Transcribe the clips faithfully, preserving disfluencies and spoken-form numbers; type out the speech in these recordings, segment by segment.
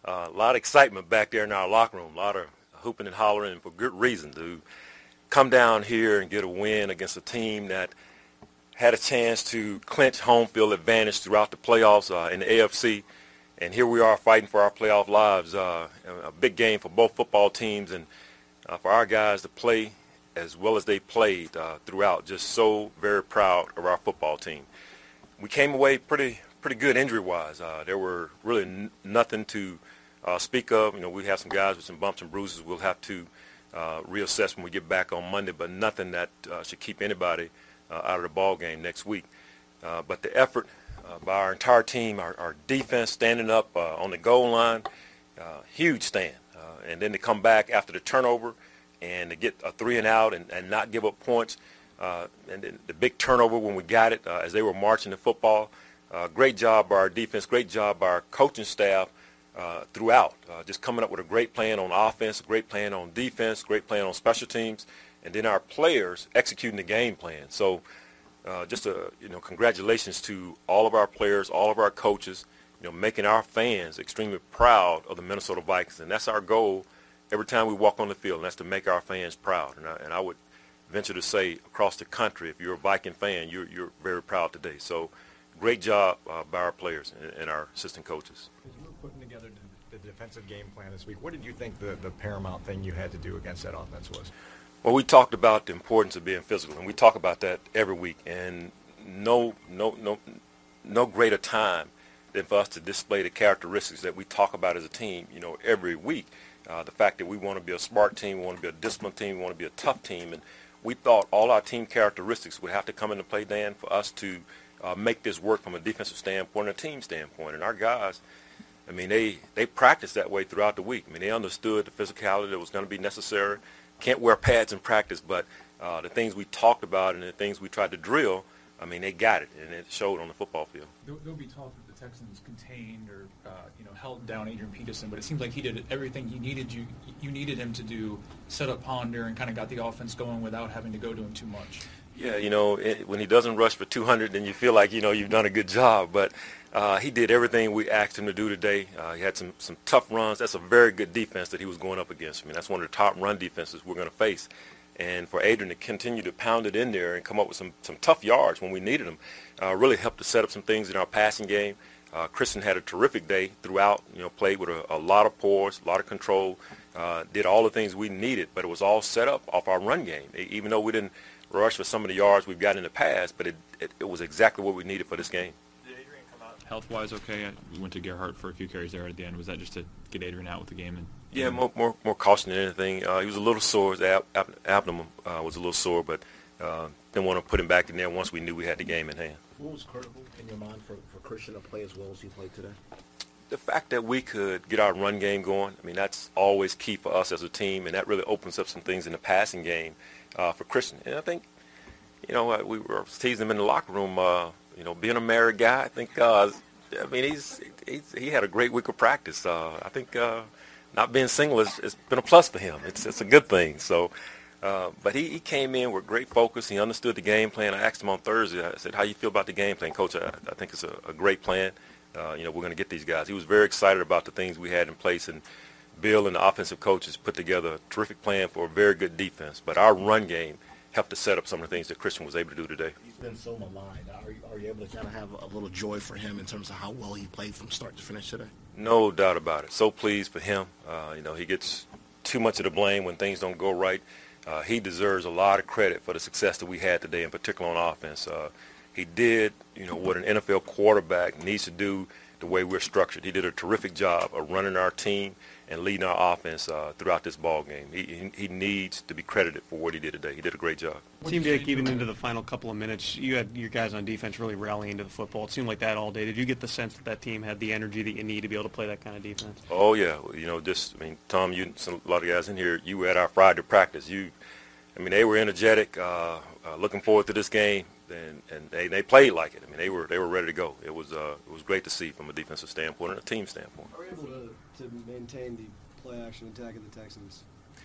Uh, a lot of excitement back there in our locker room, a lot of hooping and hollering, and for good reason, to come down here and get a win against a team that had a chance to clinch home field advantage throughout the playoffs uh, in the A F C. And here we are fighting for our playoff lives. Uh, a big game for both football teams, and uh, for our guys to play as well as they played uh, throughout. Just so very proud of our football team. We came away pretty pretty good injury-wise. Uh, there were really n- nothing to uh, speak of. You know, we have some guys with some bumps and bruises. We'll have to uh, reassess when we get back on Monday, but nothing that uh, should keep anybody uh, out of the ball game next week. Uh, but the effort uh, by our entire team, our, our defense standing up uh, on the goal line, uh, huge stand. Uh, and then to come back after the turnover and to get a three and out and, and not give up points. Uh, and then the big turnover when we got it uh, as they were marching the football. Uh, great job by our defense, great job by our coaching staff uh, throughout. Uh, just coming up with a great plan on offense, a great plan on defense, great plan on special teams, and then our players executing the game plan. So uh, just a, you know, congratulations to all of our players, all of our coaches, you know, making our fans extremely proud of the Minnesota Vikings. And that's our goal every time we walk on the field, and that's to make our fans proud. And I, and I would venture to say across the country, if you're a Viking fan, you're, you're very proud today. So great job uh, by our players and, and our assistant coaches. As you were putting together the, the defensive game plan this week, what did you think the, the paramount thing you had to do against that offense was? Well, we talked about the importance of being physical, and we talk about that every week. And no, no, no, no greater time than for us to display the characteristics that we talk about as a team, you know, every week. Uh, the fact that we want to be a smart team, we want to be a disciplined team, we want to be a tough team. And we thought all our team characteristics would have to come into play, Dan, for us to uh, make this work from a defensive standpoint and a team standpoint. And our guys, I mean, they, they practiced that way throughout the week. I mean, they understood the physicality that was going to be necessary. Can't wear pads in practice, but uh, the things we talked about and the things we tried to drill, I mean, they got it, and it showed on the football field. There'll, there'll be talk that the Texans contained or uh, you know held down Adrian Peterson, but it seems like he did everything you needed you you needed him to do, set up Ponder, and kind of got the offense going without having to go to him too much. Yeah, you know, it, when he doesn't rush for two hundred, then you feel like, you know, you've done a good job. But uh, he did everything we asked him to do today. Uh, he had some, some tough runs. That's a very good defense that he was going up against. I mean, that's one of the top run defenses we're going to face. And for Adrian to continue to pound it in there and come up with some, some tough yards when we needed them uh, really helped to set up some things in our passing game. Uh, Christian had a terrific day throughout, you know, played with a, a lot of poise, a lot of control, uh, did all the things we needed, but it was all set up off our run game. Even though we didn't rush for some of the yards we've got in the past, but it, it, it was exactly what we needed for this game. Did Adrian come out health-wise okay? I went to Gerhardt for a few carries there at the end. Was that just to get Adrian out with the game? And Yeah, more more, more caution than anything. Uh, he was a little sore. His ab- ab- abdomen uh, was a little sore, but uh, didn't want to put him back in there once we knew we had the game in hand. What was critical in your mind for, for Christian to play as well as he played today? The fact that we could get our run game going, I mean, that's always key for us as a team, and that really opens up some things in the passing game uh, for Christian. And I think, you know, uh, we were teasing him in the locker room, uh, you know, being a married guy, I think, uh, I mean, he's, he's he had a great week of practice. Uh, I think uh, not being single has it's been a plus for him. It's it's a good thing. So, uh, but he, he came in with great focus. He understood the game plan. I asked him on Thursday, I said, how you feel about the game plan, Coach? I, I think it's a, a great plan. Uh, you know, we're going to get these guys. He was very excited about the things we had in place, and Bill and the offensive coaches put together a terrific plan for a very good defense. But our run game helped to set up some of the things that Christian was able to do today. He's been so maligned. Are you, are you able to kind of have a little joy for him in terms of how well he played from start to finish today? No doubt about it. So pleased for him. Uh, you know, he gets too much of the blame when things don't go right. Uh, he deserves a lot of credit for the success that we had today, in particular on offense. Uh, he did, you know, what an N F L quarterback needs to do the way we're structured. He did a terrific job of running our team and leading our offense uh, throughout this ball game. He, he he needs to be credited for what he did today. He did a great job. It seemed like even into the final couple of minutes, you had your guys on defense really rallying to the football. It seemed like that all day. Did you get the sense that that team had the energy that you need to be able to play that kind of defense? Oh, yeah. You know, just, I mean, Tom, you, some, a lot of guys in here, you were at our Friday practice. You, I mean, they were energetic, uh, uh, looking forward to this game, and, and they, they played like it. I mean, they were they were ready to go. It was uh, it was great to see from a defensive standpoint and a team standpoint. Are we able to, to maintain the play action attack of the Texans?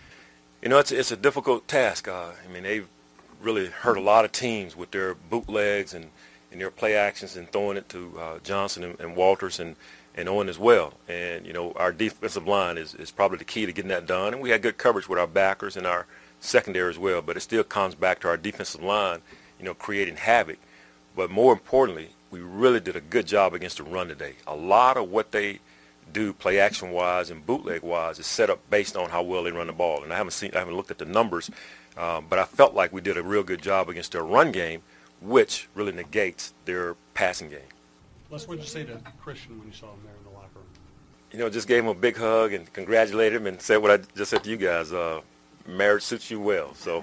You know, it's it's a difficult task. Uh, I mean, they've really hurt a lot of teams with their bootlegs and, and their play actions and throwing it to uh, Johnson and, and Walters, and and Owen as well. And, you know, our defensive line is, is probably the key to getting that done. And we had good coverage with our backers and our secondary as well. But it still comes back to our defensive line, you know, creating havoc. But more importantly, we really did a good job against the run today. A lot of what they do play action-wise and bootleg-wise is set up based on how well they run the ball. And I haven't seen, I haven't looked at the numbers, um, but I felt like we did a real good job against their run game, which really negates their passing game. Les, what did you say to Christian when you saw him there in the locker room? You know, just gave him a big hug and congratulated him and said what I just said to you guys. Uh, marriage suits you well. So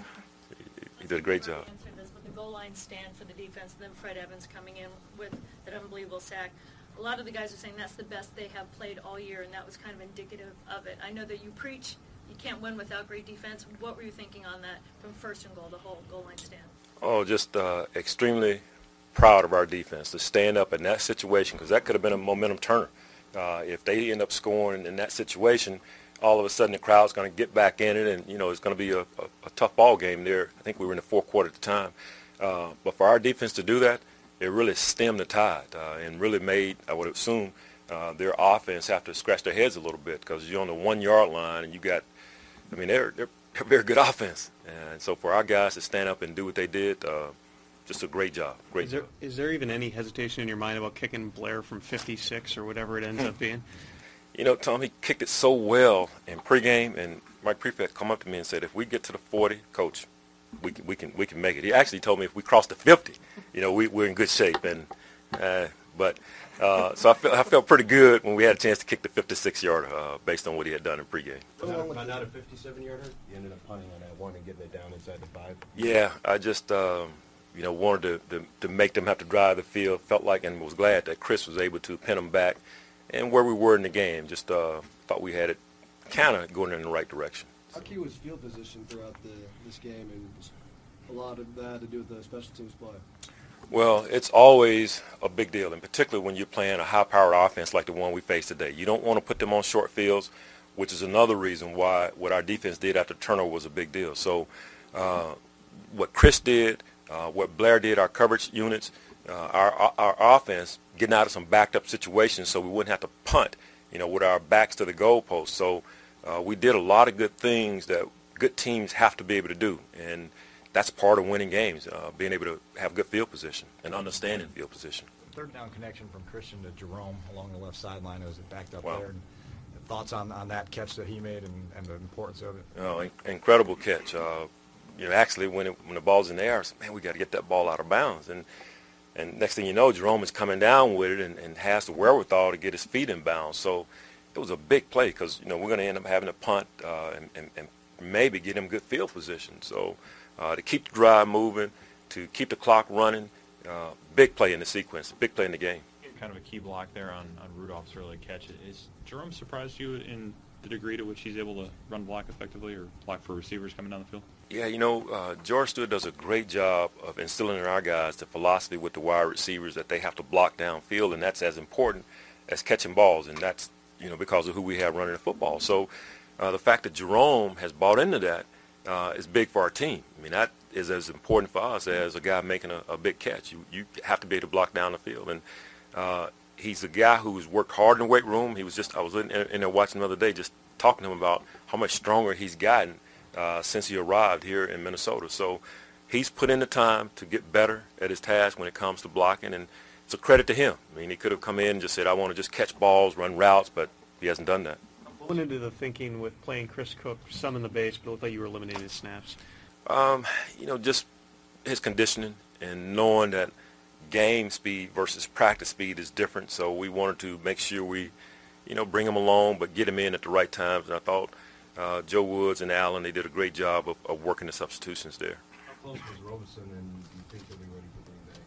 he did a great job. Answer this with the goal line stand for the defense, and then Fred Evans coming in with that unbelievable sack. A lot of the guys are saying that's the best they have played all year, and that was kind of indicative of it. I know that you preach you can't win without great defense. What were you thinking on that from first and goal, the whole goal line stand? Oh, just uh, extremely proud of our defense to stand up in that situation, because that could have been a momentum turner. Uh, if they end up scoring in that situation, all of a sudden the crowd's going to get back in it, and, you know, it's going to be a, a, a tough ball game there. I think we were in the fourth quarter at the time. Uh, but for our defense to do that, it really stemmed the tide uh, and really made, I would assume, uh, their offense have to scratch their heads a little bit, because you're on the one-yard line and you got, I mean, they're, they're, they're a very good offense. And so for our guys to stand up and do what they did, uh, just a great job. Great is there, job. Is there even any hesitation in your mind about kicking Blair from fifty-six or whatever it ends up being? You know, Tom, he kicked it so well in pregame, and Mike Prefect come up to me and said, if we get to the forty, Coach, we can, we can, we can make it. He actually told me if we cross the fifty, you know, we, we're in good shape. And uh, but uh, so I felt I felt pretty good when we had a chance to kick the fifty-six-yarder uh, based on what he had done in pregame. Not, not a fifty-seven-yarder. You ended up punting on that one and getting it down inside the five. Yeah, I just um, you know wanted to, to to make them have to drive the field. Felt like, and was glad that Chris was able to pin them back. And where we were in the game, just uh, thought we had it kind of going in the right direction. How key was field position throughout the, this game, and a lot of that had to do with the special teams play? Well, it's always a big deal, and particularly when you're playing a high-powered offense like the one we faced today. You don't want to put them on short fields, which is another reason why what our defense did after turnover was a big deal. So uh, what Chris did, uh, what Blair did, our coverage units, uh, our, our offense, getting out of some backed-up situations so we wouldn't have to punt, you know, with our backs to the goalpost. So uh, we did a lot of good things that good teams have to be able to do, and that's part of winning games, uh, being able to have good field position and understanding field position. Third down connection from Christian to Jerome along the left sideline as it backed up Wow. there. And thoughts on, on that catch that he made and, and the importance of it? Oh, in- incredible catch. Uh, you know, actually, when it, when the ball's in the air, I said, man, we got to get that ball out of bounds. And and next thing you know, Jerome is coming down with it and, and has the wherewithal to get his feet in bounds. So it was a big play because, you know, we're going to end up having to punt uh, and, and, and maybe get him good field position. So uh, to keep the drive moving, to keep the clock running, uh, big play in the sequence, big play in the game. Kind of a key block there on, on Rudolph's early catch. Is Jerome surprised you in the degree to which he's able to run block effectively or block for receivers coming down the field? Yeah, you know, uh, George Stewart does a great job of instilling in our guys the philosophy with the wide receivers that they have to block downfield, and that's as important as catching balls, and that's, you know, because of who we have running the football. So uh, the fact that Jerome has bought into that uh, is big for our team. I mean, that is as important for us as a guy making a, a big catch. You, you have to be able to block down the field, and uh, he's a guy who's worked hard in the weight room. He was just, I was in, in there watching the other day just talking to him about how much stronger he's gotten Uh, since he arrived here in Minnesota. So he's put in the time to get better at his task when it comes to blocking, and it's a credit to him. I mean, he could have come in and just said, I want to just catch balls, run routes, but he hasn't done that. What went into the thinking with playing Chris Cook some in the base, but it looked like you were eliminating his snaps? Um, you know, just his conditioning and knowing that game speed versus practice speed is different. So we wanted to make sure we, you know, bring him along, but get him in at the right times. And I thought Uh, Joe Woods and Allen, they did a great job of, of working the substitutions there. How close was Robeson, and do you think he'll be ready for Green Bay?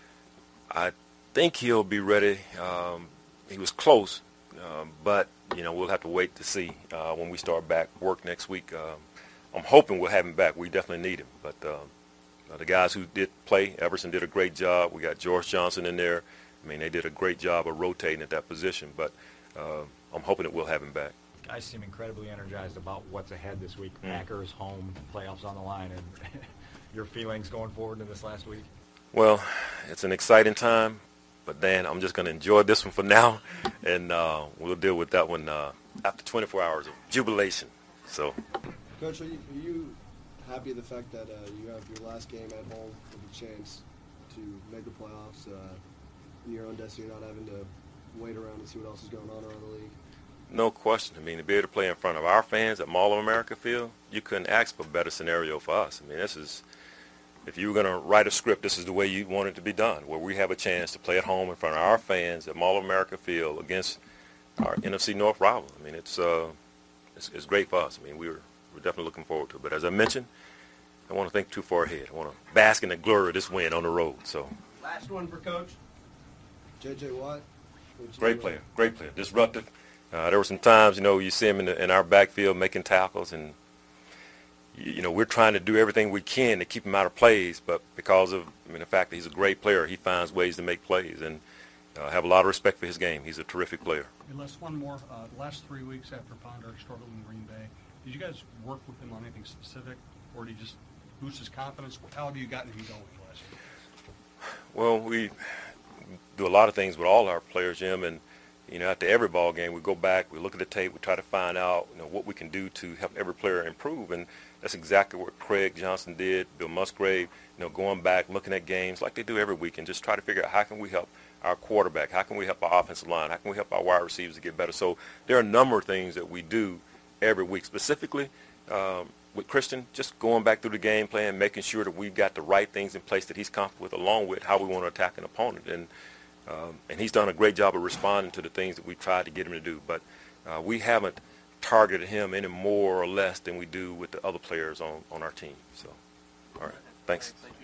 I think he'll be ready. Um, he was close, um, but, you know, we'll have to wait to see uh, when we start back work next week. Um, I'm hoping we'll have him back. We definitely need him. But uh, the guys who did play, Everson did a great job. We got George Johnson in there. I mean, they did a great job of rotating at that position. But uh, I'm hoping that we'll have him back. Guys seem incredibly energized about what's ahead this week. Mm. Packers, home, playoffs on the line, and your feelings going forward into this last week? Well, it's an exciting time. But Dan, I'm just going to enjoy this one for now, and uh, we'll deal with that one uh, after twenty-four hours of jubilation. So, Coach, are you, are you happy with the fact that uh, you have your last game at home with a chance to make the playoffs uh, in your own destiny, not having to wait around and see what else is going on around the league? No question. I mean, to be able to play in front of our fans at Mall of America Field, you couldn't ask for a better scenario for us. I mean, this is, if you were going to write a script, this is the way you want it to be done, where we have a chance to play at home in front of our fans at Mall of America Field against our N F C North rival. I mean, it's uh, it's, it's great for us. I mean, we were we're definitely looking forward to it. But as I mentioned, I want to think too far ahead. I want to bask in the glory of this win on the road. So, Last one for Coach. J J. Watt. what'd you great think? player, great player, disruptive. Uh, there were some times, you know, you see him in, the, in our backfield making tackles, and you, you know we're trying to do everything we can to keep him out of plays. But because of I mean the fact that he's a great player, he finds ways to make plays, and uh, have a lot of respect for his game. He's a terrific player. And last one more. Uh, the last three weeks after Ponder struggled in Green Bay, did you guys work with him on anything specific, or did you just boost his confidence? How have you gotten him going last year? Well, we do a lot of things with all our players, Jim, and you know, after every ball game, we go back, we look at the tape, we try to find out, you know, what we can do to help every player improve, and that's exactly what Craig Johnson did, Bill Musgrave, you know, going back, looking at games like they do every week, and just try to figure out how can we help our quarterback, how can we help our offensive line, how can we help our wide receivers to get better. So there are a number of things that we do every week, specifically um, with Christian, just going back through the game plan, making sure that we've got the right things in place that he's comfortable with, along with how we want to attack an opponent. And Um, and he's done a great job of responding to the things that we've tried to get him to do. But uh, we haven't targeted him any more or less than we do with the other players on, on our team. So, all right. Thanks.